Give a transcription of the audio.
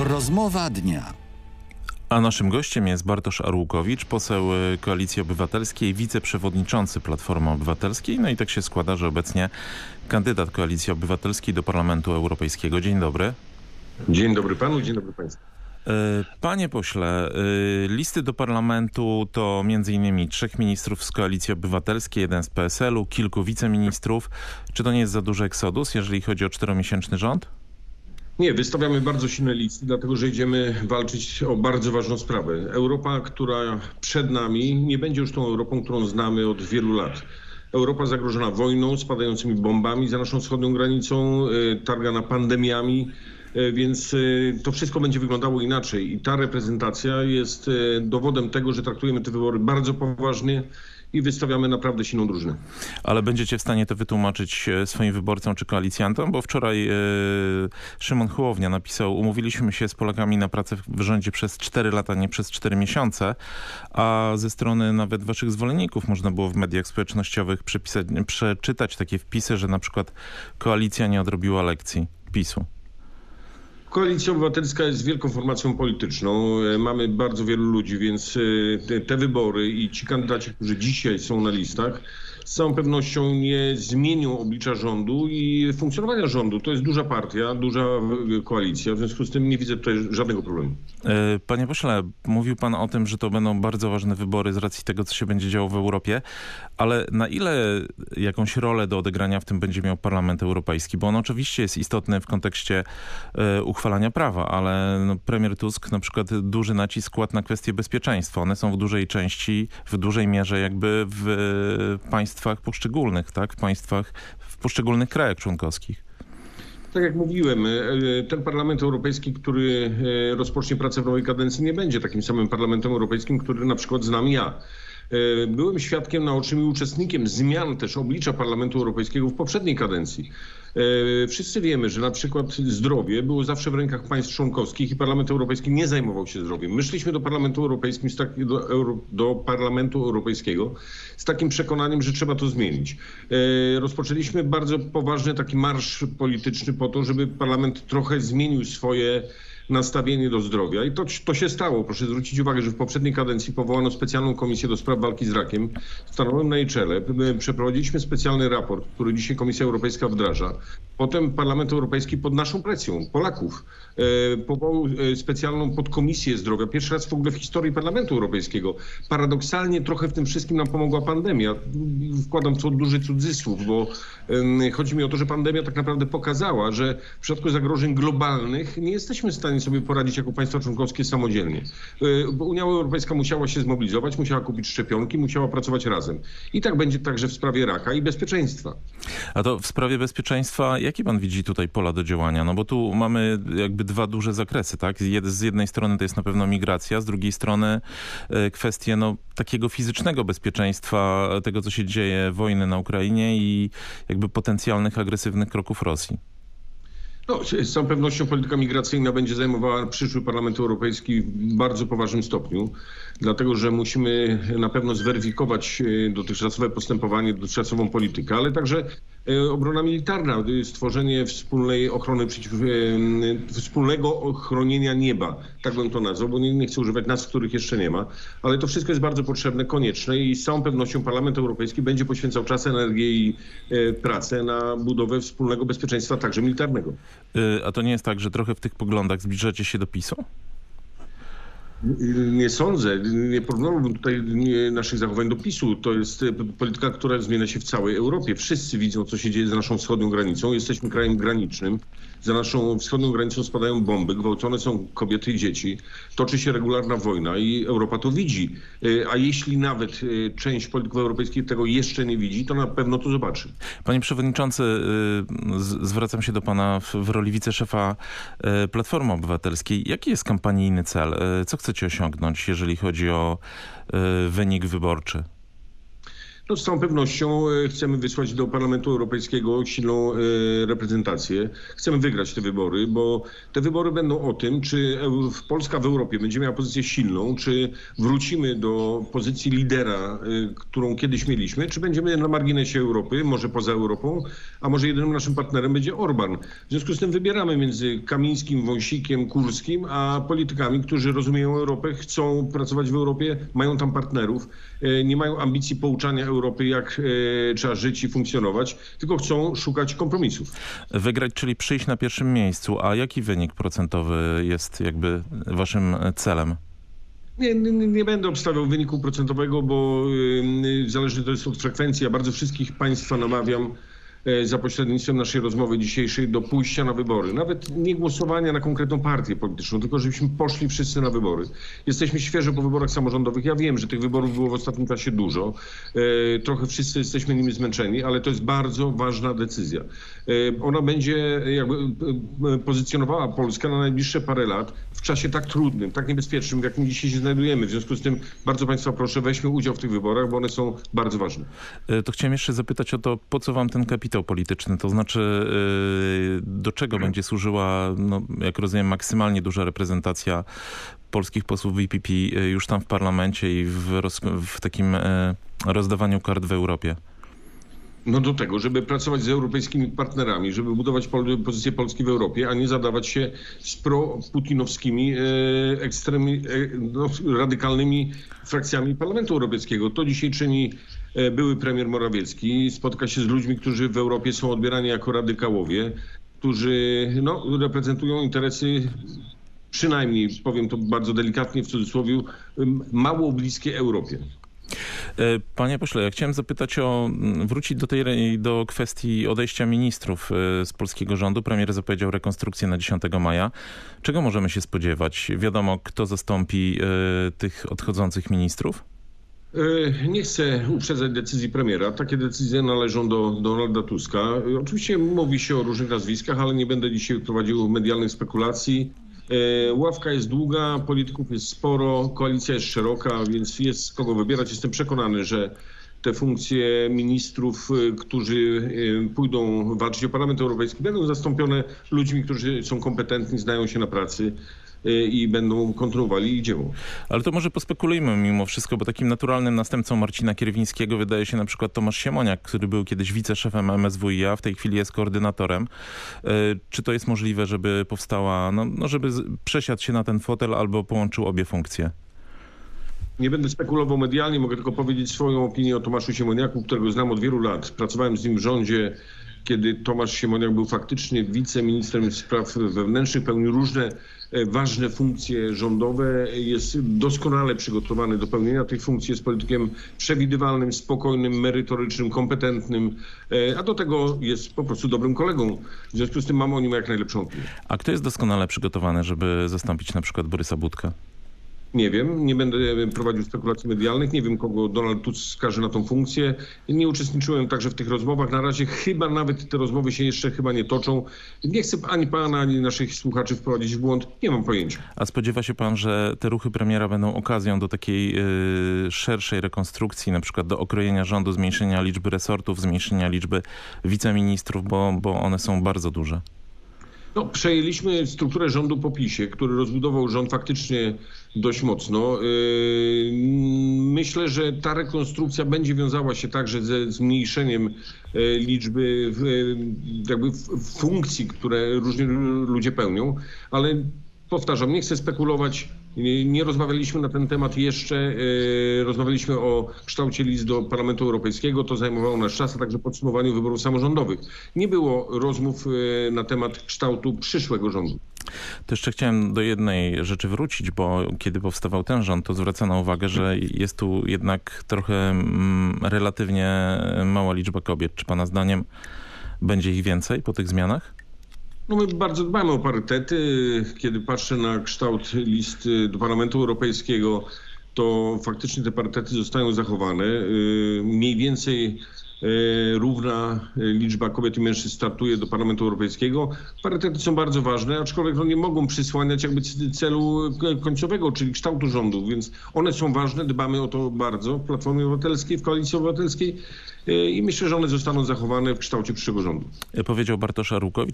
Rozmowa dnia. A naszym gościem jest Bartosz Arłukowicz, poseł Koalicji Obywatelskiej, wiceprzewodniczący Platformy Obywatelskiej. No i tak się składa, że obecnie kandydat Koalicji Obywatelskiej do Parlamentu Europejskiego. Dzień dobry. Dzień dobry panu, dzień dobry państwu. Panie pośle, listy do parlamentu to m.in. 3 ministrów z Koalicji Obywatelskiej, 1 z PSL-u, kilku wiceministrów. Czy to nie jest za duży eksodus, jeżeli chodzi o 4-miesięczny rząd? Nie, wystawiamy bardzo silne listy, dlatego że idziemy walczyć o bardzo ważną sprawę. Europa, która przed nami, nie będzie już tą Europą, którą znamy od wielu lat. Europa zagrożona wojną, spadającymi bombami za naszą wschodnią granicą, targana pandemiami, więc to wszystko będzie wyglądało inaczej. I ta reprezentacja jest dowodem tego, że traktujemy te wybory bardzo poważnie i wystawiamy naprawdę silną drużynę. Ale będziecie w stanie to wytłumaczyć swoim wyborcom czy koalicjantom? Bo wczoraj Szymon Hołownia napisał: umówiliśmy się z Polakami na pracę w rządzie przez 4 lata, nie przez 4 miesiące, a ze strony nawet waszych zwolenników można było w mediach społecznościowych przeczytać takie wpisy, że na przykład koalicja nie odrobiła lekcji PiS-u. Koalicja Obywatelska jest wielką formacją polityczną. Mamy bardzo wielu ludzi, więc te wybory i ci kandydaci, którzy dzisiaj są na listach, z całą pewnością nie zmienią oblicza rządu i funkcjonowania rządu. To jest duża partia, duża koalicja, w związku z tym nie widzę tutaj żadnego problemu. Panie pośle, mówił pan o tym, że to będą bardzo ważne wybory z racji tego, co się będzie działo w Europie, ale na ile jakąś rolę do odegrania w tym będzie miał Parlament Europejski? Bo on oczywiście jest istotny w kontekście uchwalania prawa, ale premier Tusk na przykład duży nacisk kładł na kwestie bezpieczeństwa. One są w dużej części, w dużej mierze jakby w państwach poszczególnych, tak? W poszczególnych krajach członkowskich. Tak jak mówiłem, ten Parlament Europejski, który rozpocznie pracę w nowej kadencji, nie będzie takim samym Parlamentem Europejskim, który na przykład znam ja. Byłem świadkiem naocznym i uczestnikiem zmian też oblicza Parlamentu Europejskiego w poprzedniej kadencji. Wszyscy wiemy, że na przykład zdrowie było zawsze w rękach państw członkowskich i Parlament Europejski nie zajmował się zdrowiem. My szliśmy do Parlamentu Europejskiego, do Parlamentu Europejskiego z takim przekonaniem, że trzeba to zmienić. Rozpoczęliśmy bardzo poważny taki marsz polityczny po to, żeby Parlament trochę zmienił swoje nastawienie do zdrowia i to się stało. Proszę zwrócić uwagę, że w poprzedniej kadencji powołano specjalną komisję do spraw walki z rakiem. Stanąłem na jej czele. Przeprowadziliśmy specjalny raport, który dzisiaj Komisja Europejska wdraża. Potem Parlament Europejski pod naszą presją Polaków powołał specjalną podkomisję zdrowia. Pierwszy raz w ogóle w historii Parlamentu Europejskiego. Paradoksalnie trochę w tym wszystkim nam pomogła pandemia. Wkładam to duży cudzysłów, bo chodzi mi o to, że pandemia tak naprawdę pokazała, że w przypadku zagrożeń globalnych nie jesteśmy w stanie sobie poradzić jako państwa członkowskie samodzielnie. Unia Europejska musiała się zmobilizować, musiała kupić szczepionki, musiała pracować razem. I tak będzie także w sprawie raka i bezpieczeństwa. A to w sprawie bezpieczeństwa, jakie pan widzi tutaj pola do działania? No bo tu mamy jakby 2 duże zakresy, tak? Z jednej strony to jest na pewno migracja, z drugiej strony kwestie takiego fizycznego bezpieczeństwa, tego co się dzieje, wojny na Ukrainie i jakby potencjalnych agresywnych kroków Rosji. Z całą pewnością polityka migracyjna będzie zajmowała przyszły Parlament Europejski w bardzo poważnym stopniu, dlatego że musimy na pewno zweryfikować dotychczasowe postępowanie, dotychczasową politykę, ale także obrona militarna, stworzenie wspólnej ochrony wspólnego ochronienia nieba, tak bym to nazwał, bo nie chcę używać nazw, których jeszcze nie ma, ale to wszystko jest bardzo potrzebne, konieczne i z całą pewnością Parlament Europejski będzie poświęcał czas, energię i pracę na budowę wspólnego bezpieczeństwa, także militarnego. A to nie jest tak, że trochę w tych poglądach zbliżacie się do PiS-u? Nie sądzę. Nie porównałbym tutaj naszych zachowań do PiS-u. To jest polityka, która zmienia się w całej Europie. Wszyscy widzą, co się dzieje za naszą wschodnią granicą. Jesteśmy krajem granicznym. Za naszą wschodnią granicą spadają bomby, gwałcone są kobiety i dzieci. Toczy się regularna wojna i Europa to widzi. A jeśli nawet część polityków europejskich tego jeszcze nie widzi, to na pewno to zobaczy. Panie przewodniczący, zwracam się do pana w roli wiceszefa Platformy Obywatelskiej. Jaki jest kampanijny cel? Co chcecie osiągnąć, jeżeli chodzi o wynik wyborczy? No, z całą pewnością chcemy wysłać do Parlamentu Europejskiego silną reprezentację. Chcemy wygrać te wybory, bo te wybory będą o tym, czy Polska w Europie będzie miała pozycję silną, czy wrócimy do pozycji lidera, którą kiedyś mieliśmy, czy będziemy na marginesie Europy, może poza Europą, a może jedynym naszym partnerem będzie Orban. W związku z tym wybieramy między Kamińskim, Wąsikiem, Kurskim, a politykami, którzy rozumieją Europę, chcą pracować w Europie, mają tam partnerów, nie mają ambicji pouczania Europy, jak trzeba żyć i funkcjonować, tylko chcą szukać kompromisów. Wygrać, czyli przyjść na pierwszym miejscu. A jaki wynik procentowy jest jakby waszym celem? Nie będę obstawiał wyniku procentowego, bo zależy to jest od frekwencji. Ja bardzo wszystkich państwa namawiam za pośrednictwem naszej rozmowy dzisiejszej do pójścia na wybory. Nawet nie głosowania na konkretną partię polityczną, tylko żebyśmy poszli wszyscy na wybory. Jesteśmy świeżo po wyborach samorządowych. Ja wiem, że tych wyborów było w ostatnim czasie dużo. Trochę wszyscy jesteśmy nimi zmęczeni, ale to jest bardzo ważna decyzja. Ona będzie jakby pozycjonowała Polskę na najbliższe parę lat w czasie tak trudnym, tak niebezpiecznym, w jakim dzisiaj się znajdujemy. W związku z tym bardzo państwa proszę, weźmy udział w tych wyborach, bo one są bardzo ważne. To chciałem jeszcze zapytać o to, po co wam ten kapitał polityczny, to znaczy do czego będzie służyła, no, jak rozumiem, maksymalnie duża reprezentacja polskich posłów VPP już tam w parlamencie i w takim rozdawaniu kart w Europie? No do tego, żeby pracować z europejskimi partnerami, żeby budować pozycję Polski w Europie, a nie zadawać się z pro-putinowskimi, radykalnymi frakcjami Parlamentu Europejskiego. To dzisiaj czyni były premier Morawiecki. Spotka się z ludźmi, którzy w Europie są odbierani jako radykałowie, którzy reprezentują interesy, przynajmniej, powiem to bardzo delikatnie w cudzysłowie, mało bliskie Europie. Panie pośle, ja chciałem zapytać wrócić do kwestii odejścia ministrów z polskiego rządu. Premier zapowiedział rekonstrukcję na 10 maja. Czego możemy się spodziewać? Wiadomo, kto zastąpi tych odchodzących ministrów? Nie chcę uprzedzać decyzji premiera. Takie decyzje należą do Donalda Tuska. Oczywiście mówi się o różnych nazwiskach, ale nie będę dzisiaj prowadził medialnych spekulacji. Ławka jest długa, polityków jest sporo, koalicja jest szeroka, więc jest z kogo wybierać. Jestem przekonany, że te funkcje ministrów, którzy pójdą walczyć o Parlament Europejski, będą zastąpione ludźmi, którzy są kompetentni, znają się na pracy i będą kontynuowali ich dzieło. Ale to może pospekulujmy mimo wszystko, bo takim naturalnym następcą Marcina Kierwińskiego wydaje się na przykład Tomasz Siemoniak, który był kiedyś wiceszefem MSWiA, w tej chwili jest koordynatorem. Czy to jest możliwe, żeby powstała, żeby przesiadł się na ten fotel albo połączył obie funkcje? Nie będę spekulował medialnie, mogę tylko powiedzieć swoją opinię o Tomaszu Siemoniaku, którego znam od wielu lat. Pracowałem z nim w rządzie, kiedy Tomasz Siemoniak był faktycznie wiceministrem spraw wewnętrznych, pełnił różne ważne funkcje rządowe, jest doskonale przygotowany do pełnienia tych funkcji, jest politykiem przewidywalnym, spokojnym, merytorycznym, kompetentnym, a do tego jest po prostu dobrym kolegą. W związku z tym mamy o nim jak najlepszą opinię. A kto jest doskonale przygotowany, żeby zastąpić na przykład Borysa Budkę? Nie wiem, nie będę prowadził spekulacji medialnych, nie wiem, kogo Donald Tusk skaże na tą funkcję. Nie uczestniczyłem także w tych rozmowach. Na razie chyba nawet te rozmowy się jeszcze nie toczą. Nie chcę ani pana, ani naszych słuchaczy wprowadzić w błąd. Nie mam pojęcia. A spodziewa się pan, że te ruchy premiera będą okazją do takiej szerszej rekonstrukcji, na przykład do okrojenia rządu, zmniejszenia liczby resortów, zmniejszenia liczby wiceministrów, bo one są bardzo duże? Przejęliśmy strukturę rządu po PiS-ie, który rozbudował rząd faktycznie dość mocno. Myślę, że ta rekonstrukcja będzie wiązała się także ze zmniejszeniem liczby funkcji, które różni ludzie pełnią, ale powtarzam, nie chcę spekulować. Nie rozmawialiśmy na ten temat jeszcze. Rozmawialiśmy o kształcie list do Parlamentu Europejskiego. To zajmowało nasz czas, a także podsumowaniu wyborów samorządowych. Nie było rozmów na temat kształtu przyszłego rządu. To jeszcze chciałem do jednej rzeczy wrócić, bo kiedy powstawał ten rząd, to zwracano uwagę, że jest tu jednak trochę relatywnie mała liczba kobiet. Czy pana zdaniem będzie ich więcej po tych zmianach? My bardzo dbamy o parytety. Kiedy patrzę na kształt list do Parlamentu Europejskiego, to faktycznie te parytety zostają zachowane. Mniej więcej równa liczba kobiet i mężczyzn startuje do Parlamentu Europejskiego. Parytety są bardzo ważne, aczkolwiek nie mogą przysłaniać jakby celu końcowego, czyli kształtu rządu, więc one są ważne, dbamy o to bardzo w Platformie Obywatelskiej, w Koalicji Obywatelskiej i myślę, że one zostaną zachowane w kształcie przyszłego rządu. Powiedział Bartosz Arłukowicz.